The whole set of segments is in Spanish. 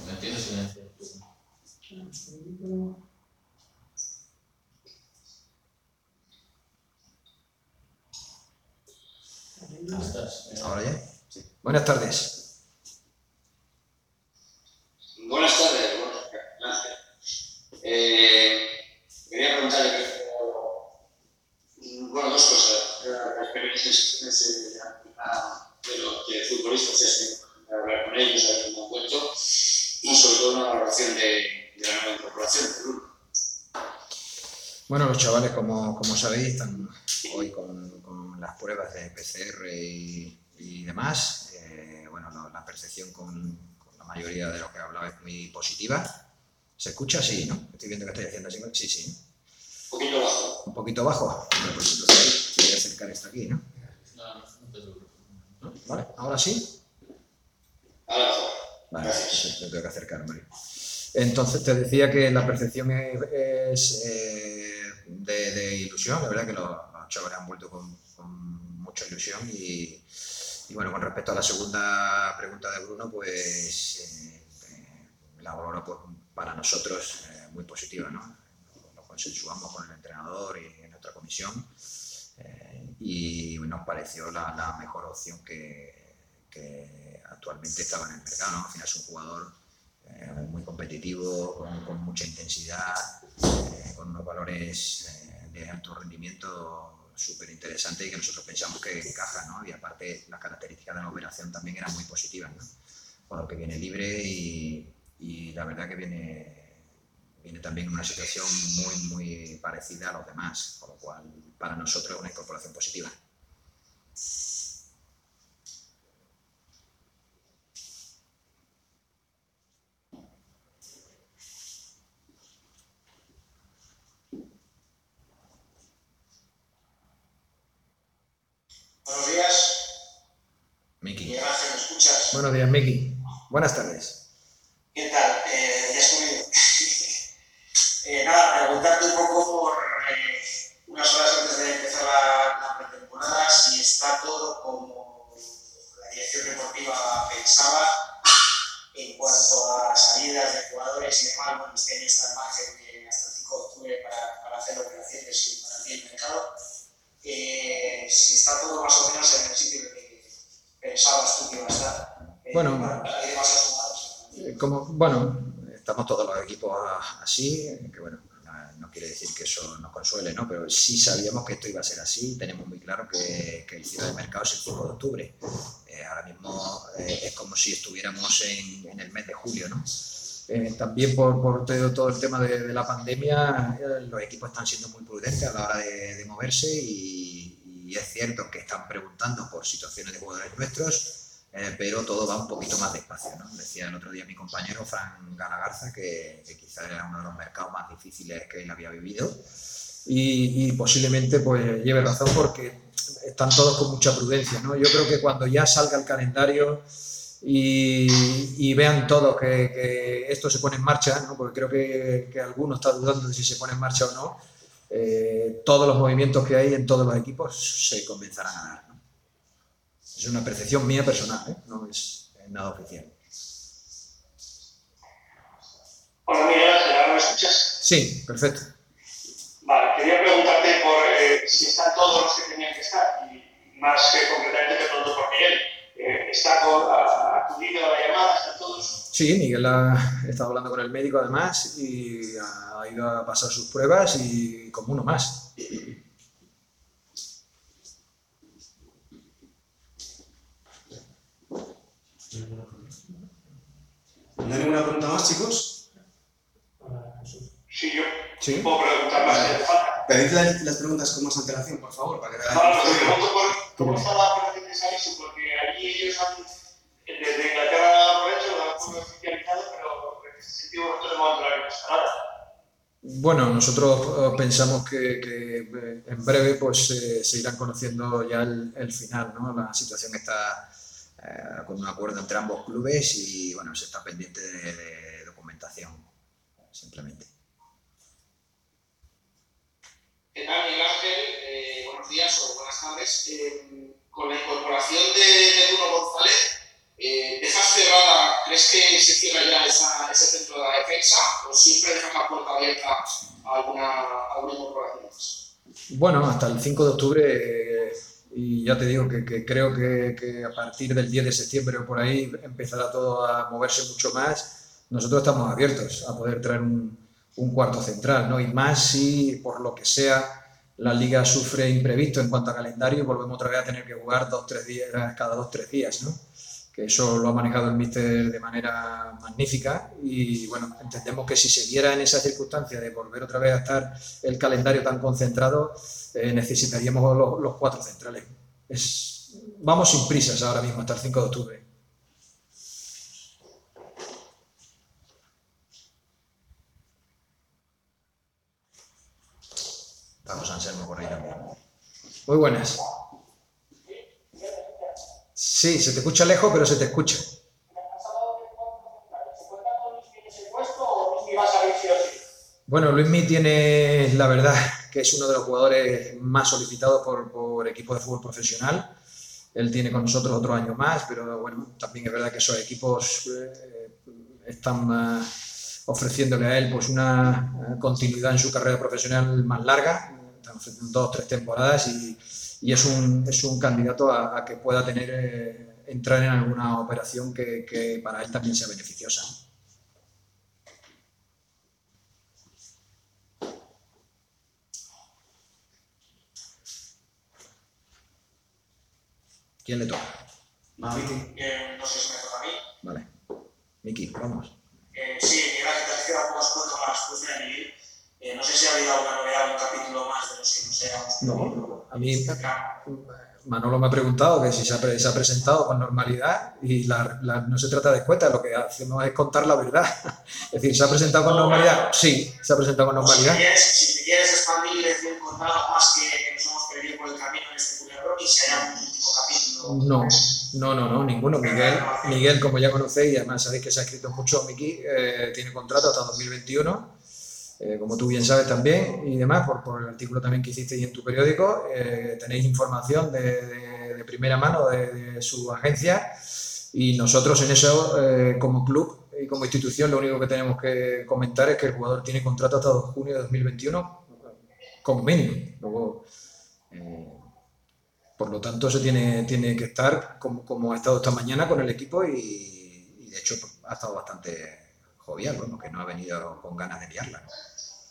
Mantiene silencio. ¿Ahora ya? Sí. Buenas tardes. Buenas tardes. Quería preguntarle, dos cosas. La experiencia de los futbolistas, hablar con ellos, a ver cómo han puesto, y sobre todo una valoración de la nueva incorporación del grupo. Bueno, los chavales, como sabéis, están hoy con las pruebas de PCR y demás. La percepción con la mayoría de lo que he hablado es muy positiva. ¿Se escucha? Sí, ¿no? Estoy viendo que estoy haciendo así. Sí, ¿no? Un poquito bajo. ¿Un poquito bajo? Bueno, pues entonces voy a acercar esto aquí, ¿no? ¿No? ¿Vale? ¿Ahora sí? Ahora sí. Vale, pues tengo que acercarme. Entonces te decía que la percepción es de ilusión. La verdad que los chavales han vuelto con mucha ilusión y bueno, con respecto a la segunda pregunta de Bruno, pues la valoro pues, para nosotros muy positiva, ¿no? Lo consensuamos con el entrenador y en nuestra comisión y nos pareció la mejor opción que actualmente estaba en el mercado, ¿no? Al final es un jugador muy competitivo, con mucha intensidad, con unos valores de alto rendimiento súper interesantes y que nosotros pensamos que encajan, ¿no? Y aparte las características de la operación también eran muy positivas, ¿no? Jugador que viene libre y la verdad que viene también en una situación muy parecida a los demás, con lo cual para nosotros es una incorporación positiva. Buenos días. Miki. Miguel Ángel, ¿me escuchas? Buenos días, Miki. Buenas tardes. ¿Qué tal? ¿Ya has comido? Nada, preguntarte un poco por unas horas antes de empezar la pretemporada si está todo como la dirección deportiva pensaba en cuanto a salidas de jugadores y demás. Bueno, este año está el margen hasta el 5 de octubre para hacer operaciones y para abrir el mercado. Si está todo más o menos en el sitio que pensabas tú que iba a estar. Hay demasiados jugadores. Estamos todos los equipos así, que bueno, no quiere decir que eso nos consuele, ¿no? Pero sí sabíamos que esto iba a ser así, tenemos muy claro que el cierre de mercado es el 5 de octubre. Ahora mismo es como si estuviéramos en el mes de julio, ¿no? También por todo el tema de la pandemia, los equipos están siendo muy prudentes a la hora de moverse y es cierto que están preguntando por situaciones de jugadores nuestros, pero todo va un poquito más despacio, ¿no? Decía el otro día mi compañero Fran Galagarza que quizás era uno de los mercados más difíciles que él había vivido y posiblemente pues lleve razón porque están todos con mucha prudencia, ¿no? Yo creo que cuando ya salga el calendario y vean todos que esto se pone en marcha, ¿no? Porque creo que alguno está dudando de si se pone en marcha o no, todos los movimientos que hay en todos los equipos se comenzarán a dar, ¿no? Es una percepción mía personal, ¿eh? No es nada oficial. Hola Miguel Ángel, ¿ahora me escuchas? Sí, perfecto. Vale, quería preguntarte por si están todos los que tenían que estar y más concretamente te pregunto por Miguel. ¿Está acudido a la llamada? ¿Están todos? Sí, Miguel ha estado hablando con el médico además y ha ido a pasar sus pruebas y como uno más. ¿No hay ninguna pregunta más, chicos? Sí, yo. ¿Sí? ¿Puedo preguntar más si hace falta? Pedid las preguntas con más antelación, por favor, para que vean. Vale, te pregunto por cómo está la operación de Salisu, porque allí ellos han, desde Inglaterra por hecho, lo han oficializado, pero en ese sentido nosotros no vamos a hablar de nada. Bueno, nosotros pensamos que en breve pues se irán conociendo ya el final, ¿no? La situación está con un acuerdo entre ambos clubes y bueno, se está pendiente de documentación, simplemente. ¿Qué tal, Miguel Ángel? Buenos días o buenas tardes. Con la incorporación de Bruno González, ¿dejas cerrada, crees que se cierra ya esa fecha o siempre dejas la puerta abierta a alguna incorporación más? Bueno, hasta el 5 de octubre y ya te digo que creo que a partir del 10 de septiembre o por ahí empezará todo a moverse mucho más. Nosotros estamos abiertos a poder traer un cuarto central, ¿no? Y más si por lo que sea la liga sufre imprevisto en cuanto a calendario y volvemos otra vez a tener que jugar cada 2-3 días, ¿no? Que eso lo ha manejado el míster de manera magnífica y bueno, entendemos que si se diera en esa circunstancia de volver otra vez a estar el calendario tan concentrado, necesitaríamos los cuatro centrales. Vamos sin prisas ahora mismo hasta el 5 de octubre. Vamos, Anselmo, por ahí también. Muy buenas. Sí, se te escucha lejos, pero se te escucha. Bueno, Luismi tiene, la verdad, que es uno de los jugadores más solicitados por equipos de fútbol profesional. Él tiene con nosotros otro año más, pero bueno, también es verdad que esos equipos están ofreciéndole a él pues una continuidad en su carrera profesional más larga, están ofreciendo 2 o 3 temporadas y es un candidato a que pueda entrar en alguna operación que para él también sea beneficiosa. ¿Quién le toca? Miki. No sé si me toca a mí. Vale. Miki, vamos. Sí, gracias. Te queda un poco escueto con la respuesta de Miguel. No sé si ha habido alguna novedad, un capítulo más de los que nos hayamos. No, a mí Manolo me ha preguntado que si se ha presentado con normalidad y no se trata de escueta, lo que hacemos es contar la verdad. Es decir, ¿se ha presentado con normalidad? Sí, se ha presentado con normalidad. Si te quieres expandir y decir contar algo más que nos hemos perdido por el camino en este culebrón y si hay algún último capítulo. No, ninguno. Miguel, como ya conocéis, y además sabéis que se ha escrito mucho, Miki, tiene contrato hasta 2021. Como tú bien sabes también y demás, por el artículo también que hicisteis en tu periódico, tenéis información de primera mano de su agencia y nosotros en eso, como club y como institución, lo único que tenemos que comentar es que el jugador tiene contrato hasta junio de 2021 como mínimo. Luego, por lo tanto, se tiene que estar como ha estado esta mañana con el equipo y de hecho ha estado bastante jovial, bueno, que no ha venido con ganas de liarla, ¿no?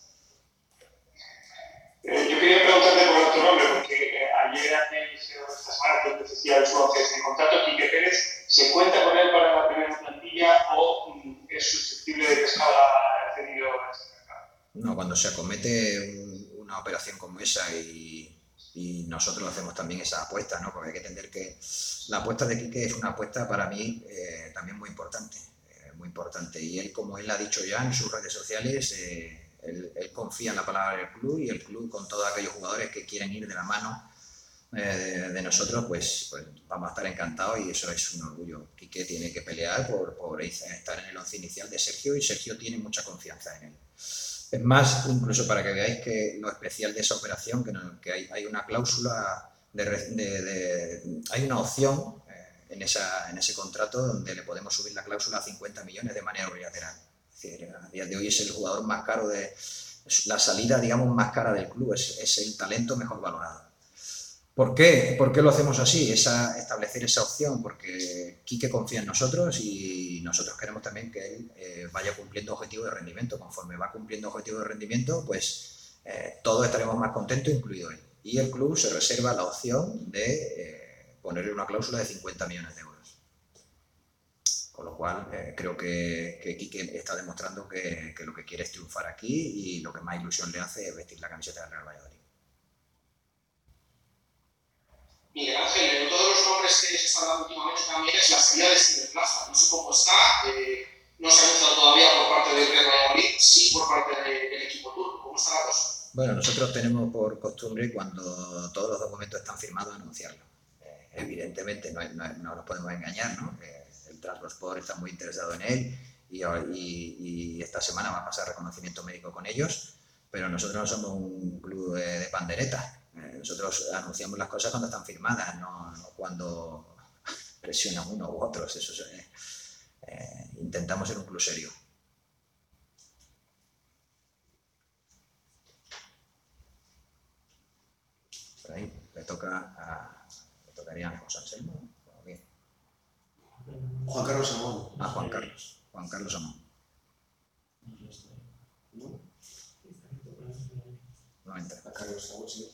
Yo quería preguntarte por otro nombre, porque ayer esta semana que te decía el Suárez en contrato, Quique Pérez, ¿se cuenta con él para la primera plantilla o es susceptible de que salga cedido en este mercado? No, cuando se acomete una operación como esa y nosotros hacemos también esa apuesta, ¿no? Porque hay que entender que la apuesta de Quique es una apuesta para mí también muy importante. Y él, como él ha dicho ya en sus redes sociales, él confía en la palabra del club y el club, con todos aquellos jugadores que quieren ir de la mano de nosotros, pues vamos a estar encantados y eso es un orgullo. Quique tiene que pelear por estar en el 11 inicial de Sergio y Sergio tiene mucha confianza en él. Es más, incluso para que veáis que lo especial de esa operación, que hay una cláusula, hay una opción en ese contrato donde le podemos subir la cláusula a 50 millones de manera unilateral. Es decir, a día de hoy es el jugador más caro la salida, digamos, más cara del club, es el talento mejor valorado. ¿Por qué? ¿Por qué lo hacemos así? Establecer esa opción, porque Quique confía en nosotros y nosotros queremos también que él vaya cumpliendo objetivos de rendimiento. Conforme va cumpliendo objetivos de rendimiento, pues todos estaremos más contentos, incluido él. Y el club se reserva la opción de ponerle una cláusula de 50 millones de euros. Con lo cual, creo que Quique está demostrando que lo que quiere es triunfar aquí y lo que más ilusión le hace es vestir la camiseta del Real Valladolid. Miguel Ángel, uno de los nombres que se está dando últimamente también es la salida de Steven Plaza. No sé cómo está, no se ha anunciado todavía por parte del Real Valladolid, sí por parte del equipo turco. ¿Cómo está la cosa? Bueno, nosotros tenemos por costumbre, cuando todos los documentos están firmados, anunciarlo. Evidentemente no nos podemos engañar, ¿no? El Trabzonspor está muy interesado en él y esta semana va a pasar reconocimiento médico con ellos, pero nosotros no somos un club de panderetas. Nosotros anunciamos las cosas cuando están firmadas, no cuando presionan unos u otros. Intentamos ser un club serio. tocaría a José Anselmo. Juan Carlos Amón. A Juan Carlos Amón. ¿No? No entra. A Carlos Amón, sí.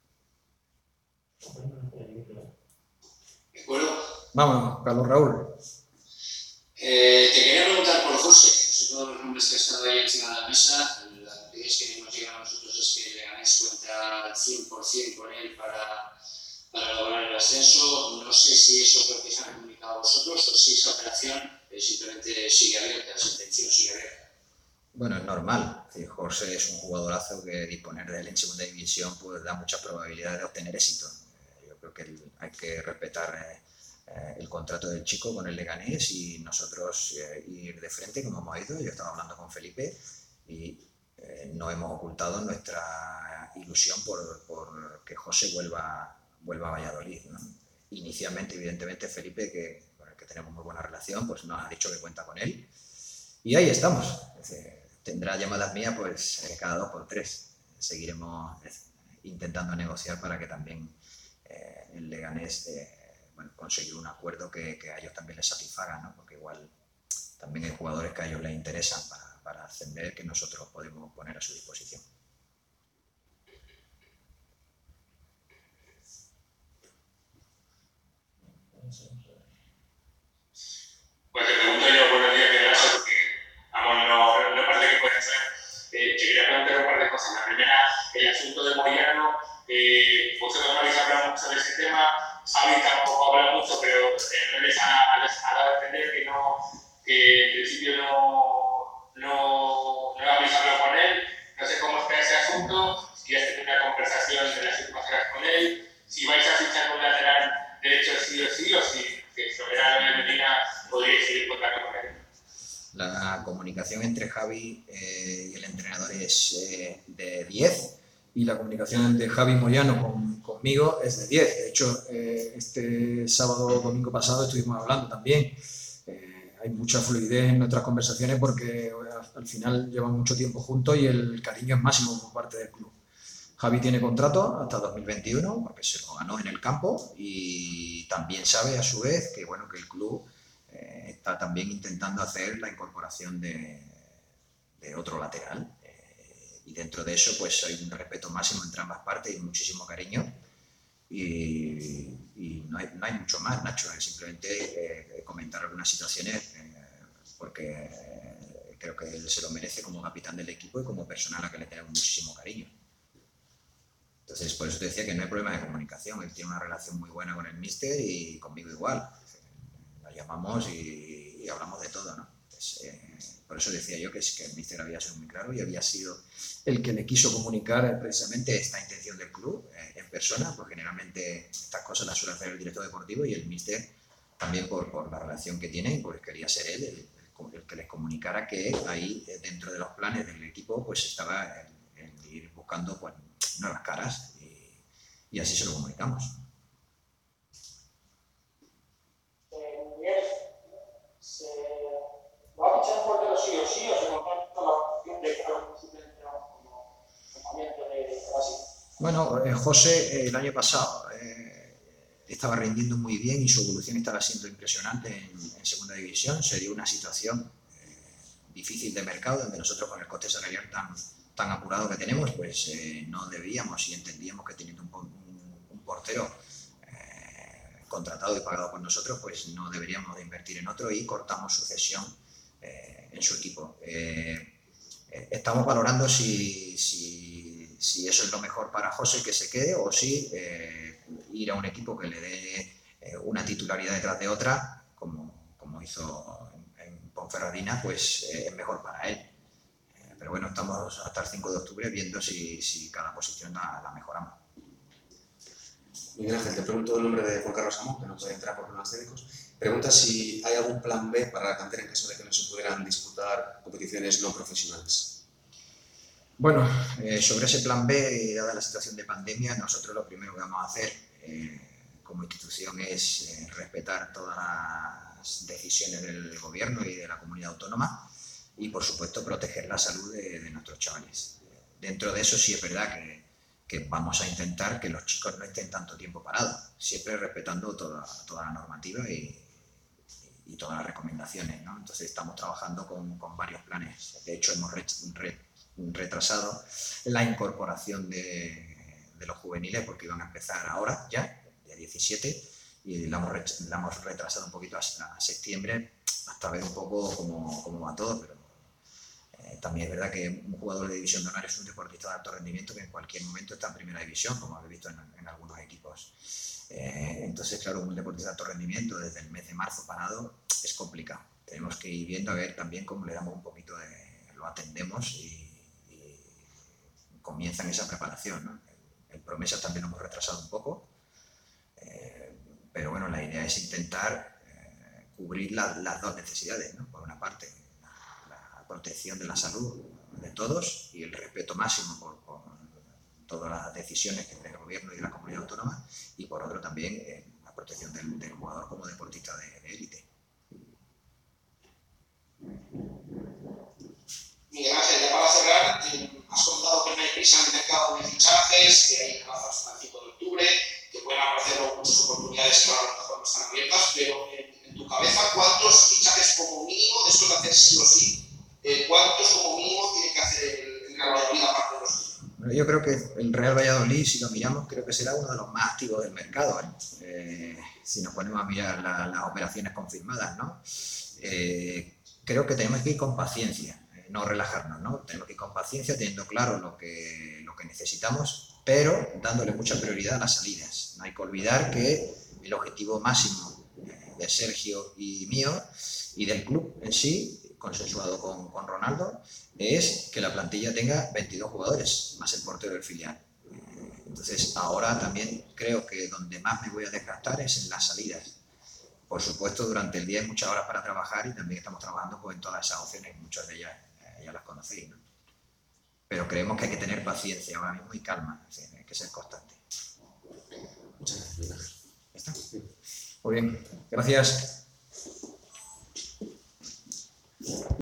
¿De acuerdo? Vámonos, Carlos Raúl. Te quería preguntar por José. Son todos los nombres que están ahí encima de la mesa. La noticia que nos llega a nosotros es que Leganés cuenta al 100% con él para lograr el ascenso. No sé si eso es lo que se ha comunicado a vosotros o si esa operación simplemente sigue abierta, esa intención sigue abierta. Bueno, es normal. José es un jugadorazo que disponer de él en segunda división pues da muchas probabilidades de obtener éxito. Yo creo que hay que respetar el contrato del chico con el Leganés y nosotros ir de frente como hemos ido. Yo estaba hablando con Felipe y no hemos ocultado nuestra ilusión por que José vuelva a Valladolid, ¿no? Inicialmente, evidentemente, Felipe, con el que tenemos muy buena relación, pues nos ha dicho que cuenta con él. Y ahí estamos. Tendrá llamadas mías pues cada 2 por 3. Seguiremos intentando negociar para que también el Leganés conseguir un acuerdo que a ellos también les satisfaga, ¿no? Porque igual también hay jugadores que a ellos les interesan para ascender que nosotros podemos poner a su disposición. Pues te pregunto yo, buenos días, de gracias, porque Amón no parece que puede ser. Te quería preguntar un par de cosas. La primera, el asunto de Moyano. Vosotros no habéis hablado mucho de ese tema. Javi tampoco habla mucho, pero no les ha dado a entender que en principio no habéis hablado con él. No sé cómo está ese asunto, si has tenido una conversación en las últimas horas con él, si vais a fichar un lateral derecho sí o si Soberano de Medina podríais seguir contando con él. La comunicación entre Javi y el entrenador es de 10 y la comunicación de Javi Moyano conmigo es de 10. De hecho, este domingo pasado estuvimos hablando también. Hay mucha fluidez en nuestras conversaciones porque al final llevan mucho tiempo juntos y el cariño es máximo por parte del club. Javi tiene contrato hasta 2021 porque se lo ganó en el campo y también sabe a su vez que el club está también intentando hacer la incorporación de otro lateral y dentro de eso pues hay un respeto máximo entre ambas partes y muchísimo cariño y no hay mucho más, Nacho, es simplemente comentar algunas situaciones porque creo que él se lo merece como capitán del equipo y como persona a la que le tenemos muchísimo cariño. Entonces, por eso te decía que no hay problema de comunicación. Él tiene una relación muy buena con el míster y conmigo igual. La llamamos y hablamos de todo, ¿no? Por eso decía yo que el míster había sido muy claro y había sido el que le quiso comunicar precisamente esta intención del club en persona, porque generalmente estas cosas las suele hacer el director deportivo y el míster también por la relación que tienen, pues quería ser él el que les comunicara que ahí dentro de los planes del equipo pues estaba el ir buscando pues, nuevas caras y así se lo comunicamos. Miguel, ¿se va a fichar un portero sí o se contacta la opción de que algún suplente como compañero de Brasil? Bueno, José el año pasado estaba rindiendo muy bien y su evolución estaba siendo impresionante en segunda división. Se dio una situación difícil de mercado donde nosotros con el coste salarial tan apurado que tenemos, pues no debíamos y entendíamos que teniendo un portero contratado y pagado por nosotros, pues no deberíamos de invertir en otro y cortamos su cesión en su equipo. Estamos valorando si eso es lo mejor para José, que se quede, o si ir a un equipo que le dé una titularidad detrás de otra, como hizo en Ponferradina, pues es mejor para él. Pero bueno, estamos hasta el 5 de octubre viendo si cada posición la mejoramos. Miguel Ángel, te pregunto el nombre de Juan Carlos Amón, que no puede entrar por problemas técnicos. Pregunta si hay algún plan B para la cantera en caso de que no se pudieran disputar competiciones no profesionales. Bueno, sobre ese plan B, dada la situación de pandemia, nosotros lo primero que vamos a hacer como institución es respetar todas las decisiones del gobierno y de la comunidad autónoma y, por supuesto, proteger la salud de nuestros chavales. Dentro de eso sí es verdad que que vamos a intentar que los chicos no estén tanto tiempo parados, siempre respetando toda la normativa y todas las recomendaciones, ¿no? Entonces estamos trabajando con varios planes. De hecho, hemos retrasado la incorporación de los juveniles porque iban a empezar ahora, ya, día 17, y la hemos retrasado un poquito hasta septiembre, hasta ver un poco cómo va todo, pero también es verdad que un jugador de división de honor es un deportista de alto rendimiento que en cualquier momento está en primera división, como habéis visto en algunos equipos. Entonces, claro, un deportista de alto rendimiento desde el mes de marzo parado es complicado. Tenemos que ir viendo a ver también cómo le damos un poquito lo atendemos y comienzan esa preparación, ¿no? El Promesas también lo hemos retrasado un poco, pero bueno, la idea es intentar cubrir las dos necesidades, ¿no? Por una parte, la protección de la salud de todos y el respeto máximo por todas las decisiones del gobierno y de la comunidad autónoma, y por otro también la protección del jugador como deportista de élite. Miguel Ángel, ya para cerrar, has contado que no hay prisa en el mercado de fichajes, que hay plazas hasta el 5 de octubre, que pueden aparecer muchas oportunidades que ahora a lo mejor no están abiertas, pero en tu cabeza, ¿cuántos fichajes como mínimo, después de hacer sí o sí, cuántos como mínimo tiene que hacer el Real Valladolid aparte de los? Bueno, yo creo que el Real Valladolid, si lo miramos, creo que será uno de los más activos del mercado, si nos ponemos a mirar las operaciones confirmadas, ¿no? Creo que tenemos que ir con paciencia, no relajarnos, ¿no? Tenemos que ir con paciencia, teniendo claro lo que necesitamos, pero dándole mucha prioridad a las salidas. No hay que olvidar que el objetivo máximo de Sergio y mío y del club en sí, consensuado con Ronaldo, es que la plantilla tenga 22 jugadores, más el portero del filial. Entonces, ahora también creo que donde más me voy a desgastar es en las salidas. Por supuesto, durante el día hay muchas horas para trabajar y también estamos trabajando pues, en todas esas opciones, muchas de ellas ya las conocéis, ¿no? Pero creemos que hay que tener paciencia ahora mismo y calma, es decir, hay que ser constante. Muchas gracias. ¿Ya está? Muy bien, gracias.